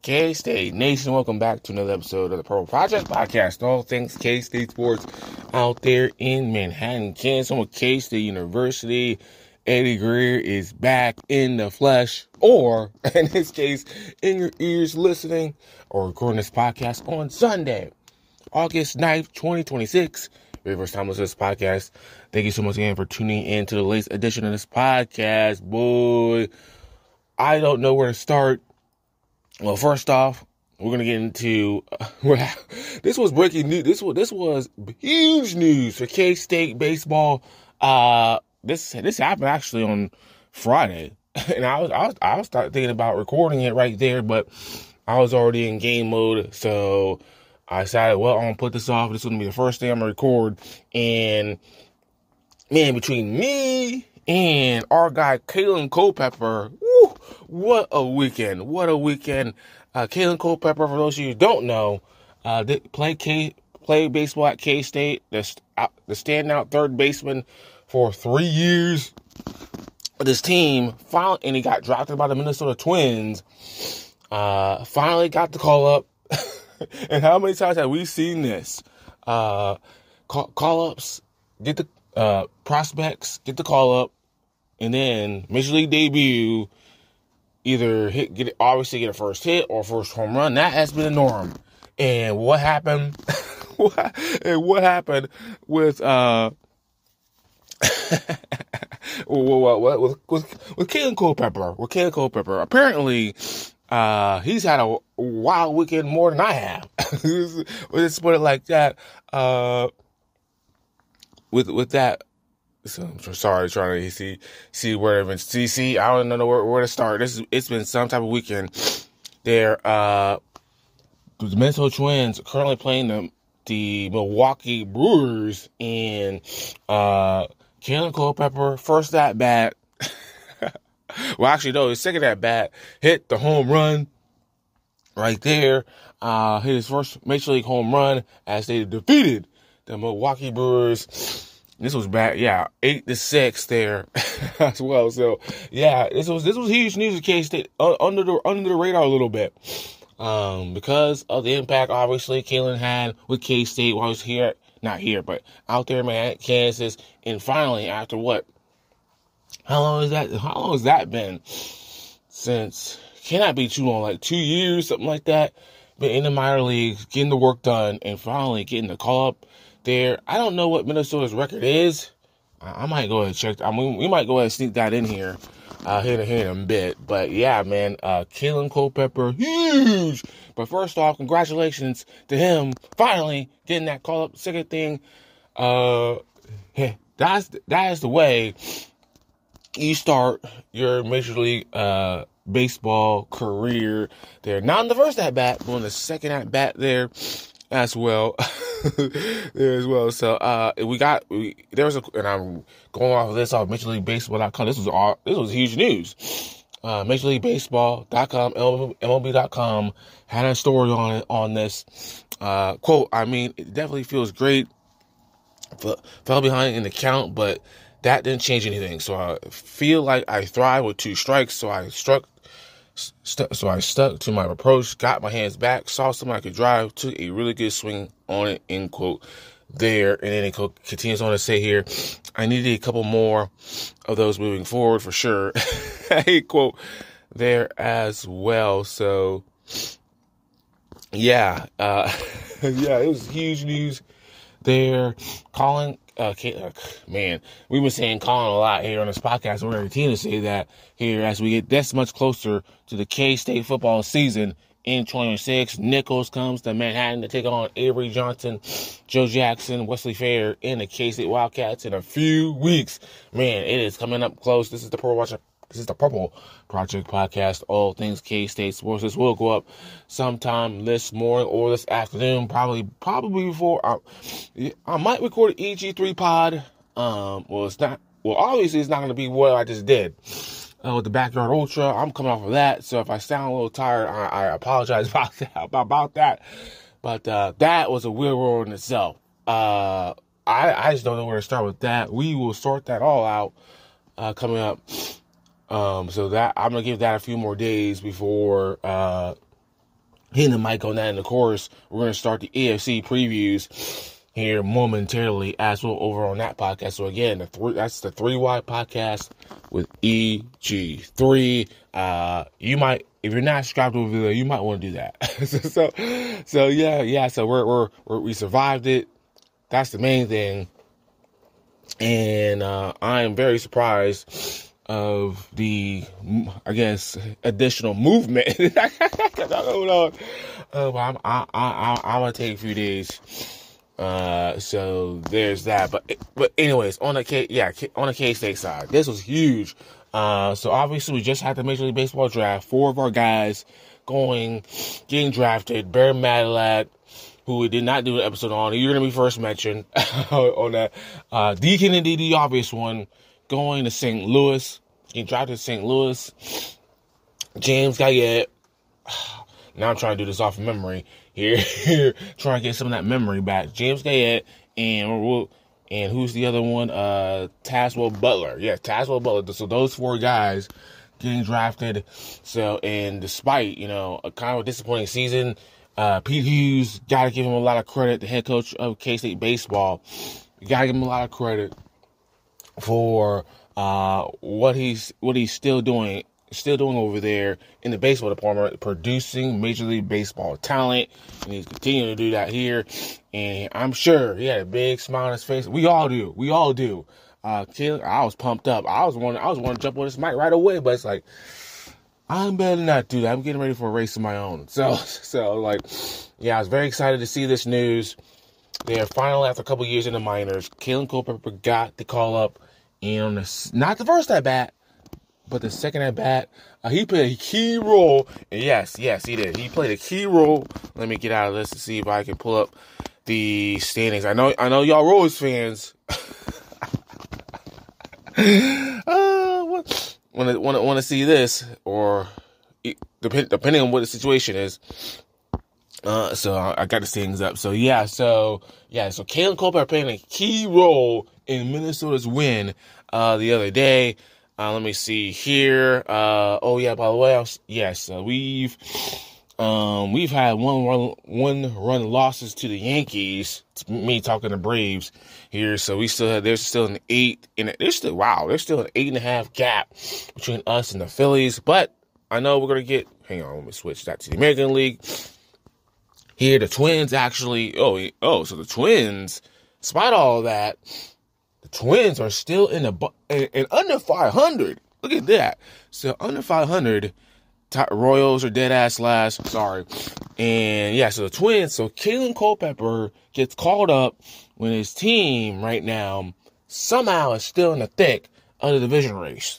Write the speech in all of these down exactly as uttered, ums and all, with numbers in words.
K-State Nation, welcome back to another episode of the Purple Project Podcast. All things K-State sports out there in Manhattan, Kansas. I'm with K-State University. Eddie Greer is back in the flesh, or in this case, in your ears, listening or recording this podcast on Sunday, August ninth, twenty twenty-six. Very first time listening to this podcast. Thank you so much again for tuning in to the latest edition of this podcast. Boy, I don't know where to start. Well, first off, we're going to get into, uh, this was breaking news. This was, this was huge news for K-State baseball. Uh, this, this happened actually on Friday. And I was, I was, I was thinking about recording it right there, but I was already in game mode. So I decided, well, I'm going to put this off. This is going to be the first thing I'm going to record. And man, between me and our guy, Kalen Culpepper, woo, what a weekend. What a weekend. Uh, Kalen Culpepper, for those of you who don't know, uh, play K, play baseball at K-State, the, uh, the standout third baseman for three years. This team, finally, and he got drafted by the Minnesota Twins, uh, finally got the call up. And how many times have we seen this? Uh, call, call ups, get the, uh, prospects, get the call up, and then Major League debut, either hit, get it, obviously get a first hit or first home run. That has been the norm. And what happened? and what happened with uh, what, what, with with with Kalen Culpepper? With Kalen Culpepper, apparently, uh, he's had a wild weekend more than I have. Let's put it like that. Uh, with with that. So I'm sorry, trying to see see where even see see. I don't know where, where to start. This is, it's been some type of weekend. There, uh, the Minnesota Twins are currently playing the the Milwaukee Brewers, and uh, Kalen Culpepper first at bat. Well, actually, no, his second at bat hit the home run right there. Uh, hit his first Major League home run as they defeated the Milwaukee Brewers. This was bad, yeah, eight to six there as well. So, yeah, this was this was huge news at K-State, uh, under the under the radar a little bit, um, because of the impact obviously Kalen had with K-State while he was here, not here, but out there, man, Kansas, and finally after what? How long is that? How long has that been? Since cannot be too long, like two years, something like that. Been in the minor leagues, getting the work done, and finally getting the call up. There, I don't know what Minnesota's record is. I, I might go ahead and check. I mean, we might go ahead and sneak that in here, uh, here, here in a bit. But yeah, man, uh, Kalen Culpepper, huge. But first off, congratulations to him finally getting that call up. Second thing, uh, that's that is the way you start your Major League uh baseball career. There, not in the first at bat, but on the second at bat there as well. there as well. So uh, we got we, there was a, and I'm going off of this off Major League Baseball dot com. This was all this was huge news. Uh, Major League Baseball dot com, M L B dot com had a story on it on this. Uh, quote: I mean, it definitely feels great. F- fell behind in the count, but that didn't change anything. So I feel like I thrive with two strikes. So I struck. St- so I stuck to my approach, got my hands back, saw somebody I could drive, took a really good swing on it, end quote, there. And then it co- continues on to say here, I needed a couple more of those moving forward for sure. A quote there as well. So, yeah, uh, yeah, it was huge news there. Colin, uh, man, we've been saying Colin a lot here on this podcast. We're going to continue to say that here as we get this much closer to the K-State football season in twenty twenty-six. Nichols comes to Manhattan to take on Avery Johnson, Joe Jackson, Wesley Fair, and the K-State Wildcats in a few weeks. Man, it is coming up close. This is the Purple Project. This is the Purple Project Podcast. All things K-State sports. This will go up sometime this morning or this afternoon. Probably, probably before. I, I might record an E G three pod. Um, well, it's not. Well, obviously, it's not going to be what I just did. Uh, with the Backyard Ultra, I'm coming off of that, so if I sound a little tired, I, I apologize about that. About that, but uh, that was a weird world in itself. Uh, I, I just don't know where to start with that. We will sort that all out uh, coming up. Um, so that I'm gonna give that a few more days before uh, hitting the mic on that. And of course, we're going to start the A F C previews here momentarily as well over on that podcast. So again, the three, that's the three wide podcast with E G three. Uh, you might, if you're not subscribed over there, you might want to do that. so, so, so yeah, yeah. So we're, we're, we're, we survived it. That's the main thing. And, uh, I am very surprised of the, I guess, additional movement. Hold on. Uh, but I'm, I, I, I'm going to take a few days. Uh, so there's that. But, but anyways, on the K, yeah, on the K-State side, this was huge. Uh, so obviously we just had the Major League Baseball draft. Four of our guys going, getting drafted. Bear Madillac, who we did not do an episode on. You're going to be first mentioned on that. Uh, D. Kennedy, the obvious one, going to Saint Louis. Getting drafted to Saint Louis. James Guyette. Now I'm trying to do this off of memory here. here trying to get some of that memory back. James Guyette and and who's the other one? Uh, Tazewell Butler. Yeah, Tazewell Butler. So those four guys getting drafted. So, and despite, you know, a kind of a disappointing season, uh, Pete Hughes, got to give him a lot of credit, the head coach of K-State baseball. You got to give him a lot of credit for uh, what he's what he's still doing. Still doing over there in the baseball department, producing Major League Baseball talent, and he's continuing to do that here. And I'm sure he had a big smile on his face. We all do. We all do. Uh, Caleb, I was pumped up. I was one. I was wanting to jump on this mic right away, but it's like I'm better not do that. I'm getting ready for a race of my own. So, so like, yeah, I was very excited to see this news. They're finally, after a couple years in the minors, Kalen Culpepper got the call up, and not the first at bat. But the second at bat, uh, he played a key role. And yes, yes, he did. He played a key role. Let me get out of this to see if I can pull up the standings. I know, I know, y'all Royals fans. uh, want to want to want to see this, or depend, depending on what the situation is. Uh, so I, I got the standings up. So yeah, so yeah, so Kalen Culpepper playing a key role in Minnesota's win uh, the other day. Uh, let me see here. Uh, oh yeah, by the way, I was, yes, uh, we've, um, we've had one run, one run losses to the Yankees. It's me talking to Braves here. So we still have, there's still an eight and there's still, wow, there's still an eight and a half gap between us and the Phillies. But I know we're going to get, hang on, let me switch that to the American League. Here, the Twins actually, oh, oh, so the Twins, despite all that, the Twins are still in the in, in under five hundred. Look at that. So under five hundred, Royals are dead ass last. Sorry. And yeah, so the Twins. So Kalen Culpepper gets called up when his team right now somehow is still in the thick of the division race.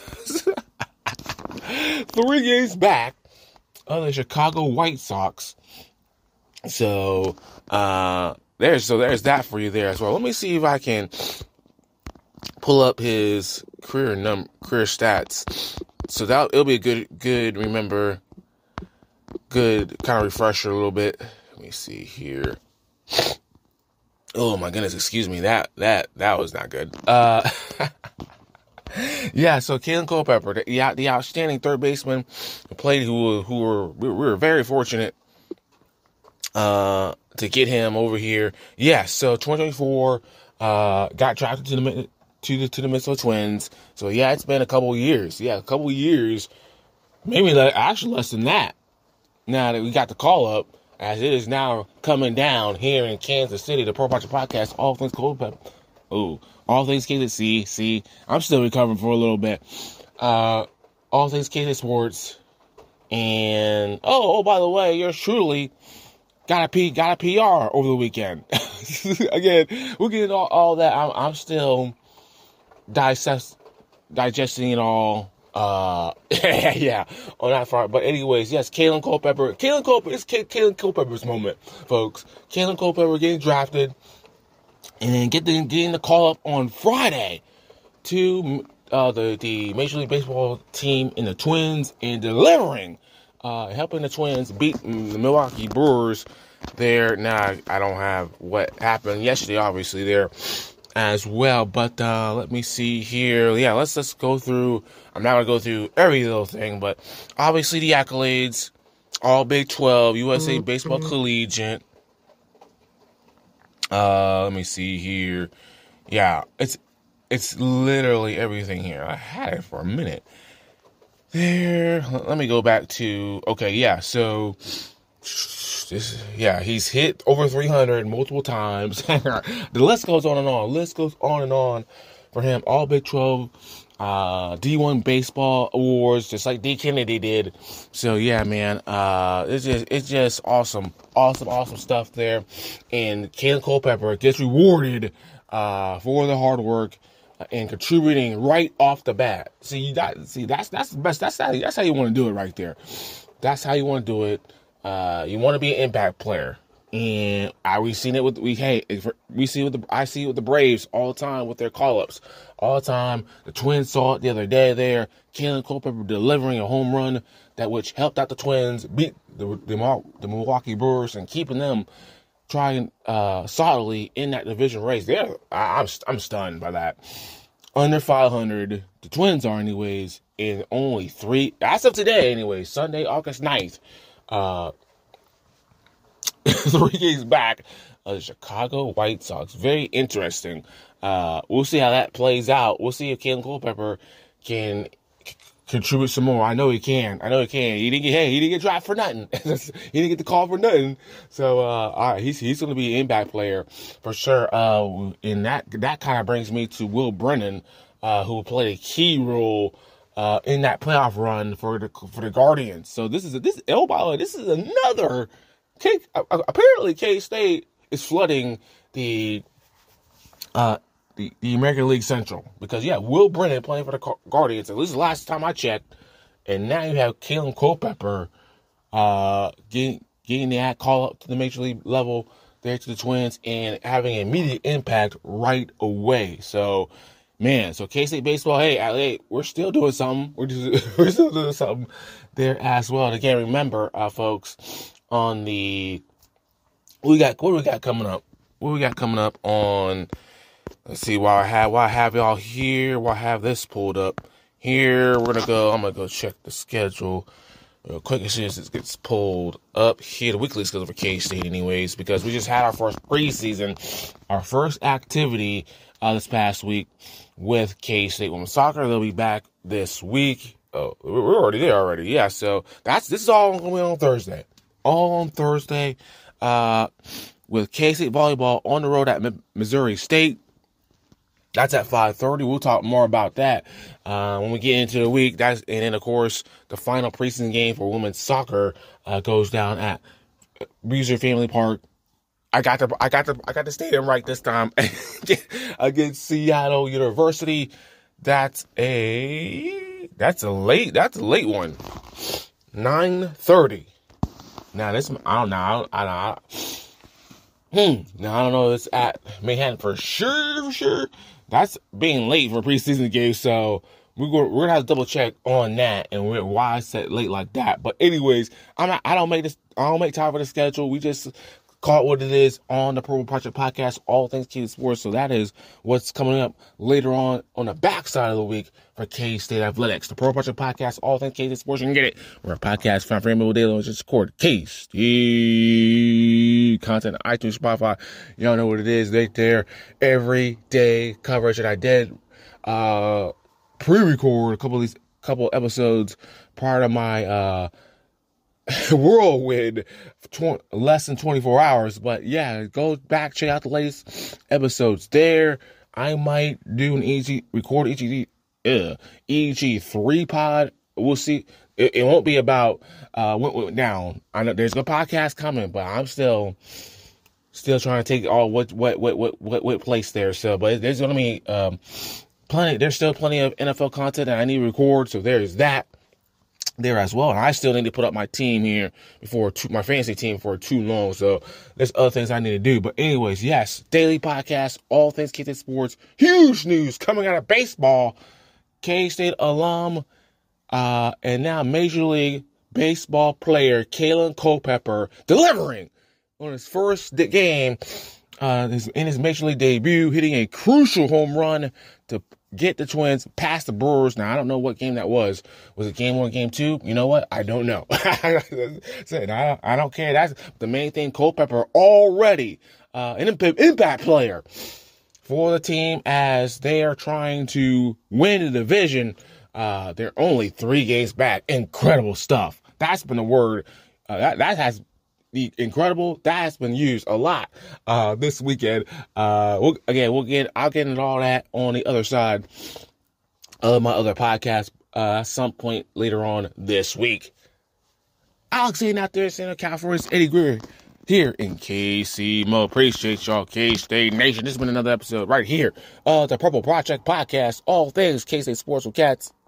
Three games back of the Chicago White Sox. So uh, there's so there's that for you there as well. Let me see if I can pull up his career num career stats. So that it'll be a good good remember, good kind of refresher a little bit. Let me see here. Oh my goodness, excuse me. That that that was not good. Uh, yeah. So Kalen Culpepper, the, the outstanding third baseman, played who who were we were very fortunate uh to get him over here. Yeah. So twenty twenty-four uh got drafted to the to the to the Minnesota Twins. So yeah, it's been a couple of years. Yeah, a couple of years, maybe like, actually less than that. Now that we got the call up, as it is now coming down here in Kansas City, the Pro Project Podcast, all things Culpepper. Ooh, all things K C. See, I'm still recovering for a little bit. Uh, all things K C Sports, and oh, oh, by the way, yours truly got a P, got a P R over the weekend. Again, we're getting all, all that. I'm, I'm still digest, digesting it all. Uh, yeah, on that front. But anyways, yes, Kalen Culpepper. Kalen Culpepper, it's K- Kalen Culpepper's moment, folks. Kalen Culpepper getting drafted and getting, getting the call up on Friday to uh, the, the Major League Baseball team in the Twins and delivering, uh, helping the Twins beat the Milwaukee Brewers there. Now, I don't have what happened yesterday, obviously, there as well. But uh, let me see here. Yeah, let's let's go through. I'm not going to go through every little thing, but obviously the accolades all Big twelve, U S A Baseball Collegiate. Uh, let me see here. Yeah, it's it's literally everything here. I had it for a minute. There, let me go back to, okay, yeah, so, this, yeah, he's hit over three hundred multiple times. The list goes on and on. The list goes on and on for him. All Big twelve, uh, D one baseball awards, just like D. Kennedy did. So, yeah, man, uh, it's just, it's just awesome, awesome, awesome stuff there. And Kalen Culpepper gets rewarded, uh, for the hard work and contributing right off the bat. See, that, see, that's that's the best. That's how that's how you want to do it right there. That's how you want to do it. Uh, you want to be an impact player, and I we've seen it with we hey we see it with the I see it with the Braves all the time with their call ups all the time. The Twins saw it the other day there. Kalen Culpepper delivering a home run that which helped out the Twins beat the the, the Milwaukee Brewers and keeping them trying uh, solidly in that division race. There, I'm I'm stunned by that. Under five hundred, the Twins are anyways, in only three, as of today anyways, Sunday, August ninth, uh, three games back of the Chicago White Sox. Very interesting. Uh, we'll see how that plays out. We'll see if Kalen Culpepper can c- contribute some more. I know he can. I know he can. He didn't get, hey, he didn't get drafted for nothing. He didn't get the call for nothing. So, uh, all right, he's, he's going to be an impact player for sure. Uh, and that, that kind of brings me to Will Brennan, uh, who played a key role, uh, in that playoff run for the, for the Guardians. So this is, a, this, oh, by the way, this is another, K, apparently K-State is flooding the, uh, The, the American League Central. Because, yeah, Will Brennan playing for the Guardians, at least the last time I checked. And now you have Kalen Culpepper uh, getting, getting that call up to the Major League level there to the Twins and having an immediate impact right away. So, man, so K-State baseball, hey, hey, we're still doing something. We're, just, we're still doing something there as well. And again, remember, uh, folks, on the, we got, what do we got coming up? What do we got coming up on... Let's see, while I have while I have y'all here, while I have this pulled up here, we're gonna go. I'm gonna go check the schedule real quick as soon as it gets pulled up here. The weekly schedule for K-State, anyways, because we just had our first preseason, our first activity uh, this past week with K-State women's soccer. They'll be back this week. Oh, we're already there already. Yeah, so that's this is all going to be on Thursday. All on Thursday, uh, with K-State volleyball on the road at M- Missouri State. That's at five thirty. We'll talk more about that uh, when we get into the week. That's and then, of course, the final preseason game for women's soccer uh, goes down at Beazer Family Park. I got the I got the I got the stadium right this time against Seattle University. That's a that's a late that's a late one. nine thirty. Now this I don't know. I don't, I don't, Hmm. Now I don't know. It's at Manhattan for sure. For sure. That's being late for a preseason game, so we're gonna, we're gonna have to double check on that and why I said late like that. But anyways, I'm not, I don't make this. I don't make time for the schedule. We just call it what it is on the Purple Project Podcast, all things K-State sports. So that is what's coming up later on on the backside of the week for K-State Athletics. The Purple Project Podcast, all things K-State sports. You can get it. We're a podcast found for everyone daily. Just record K-State content on iTunes, Spotify. Y'all know what it is. They there every day coverage that I did uh, pre-record a couple of these couple episodes prior to my uh, whirlwind tw- less than twenty-four hours. But yeah, go back, check out the latest episodes there. I might do an E G record E G uh, E G three pod. We'll see. It, it won't be about uh what went down. I know there's a podcast coming, but I'm still still trying to take all what what what what what, what place there. So, but there's gonna be um plenty. There's still plenty of N F L content that I need to record. So there's that there as well. And I still need to put up my team here before too, my fantasy team for too long. So there's other things I need to do. But anyways, yes, daily podcast, all things K-State sports. Huge news coming out of baseball. K-State alum, uh, and now Major League Baseball player Kalen Culpepper delivering on his first game uh, in his Major League debut, hitting a crucial home run to get the Twins past the Brewers. Now, I don't know what game that was. Was it game one, game two? You know what? I don't know. I, I don't care. That's the main thing. Culpepper already uh, an impact player for the team as they are trying to win the division. Uh, they're only three games back. Incredible stuff. That's been the word. Uh, that, that has the incredible. That has been used a lot uh, this weekend. Uh, we'll, again, we'll get. I'll get into all that on the other side of my other podcast uh, at some point later on this week. Alex Hayden out there in San California. Eddie Greer here in K C Mo. Appreciate y'all, K-State Nation. This has been another episode right here of the Purple Project Podcast. All things K-State Sports with Cats.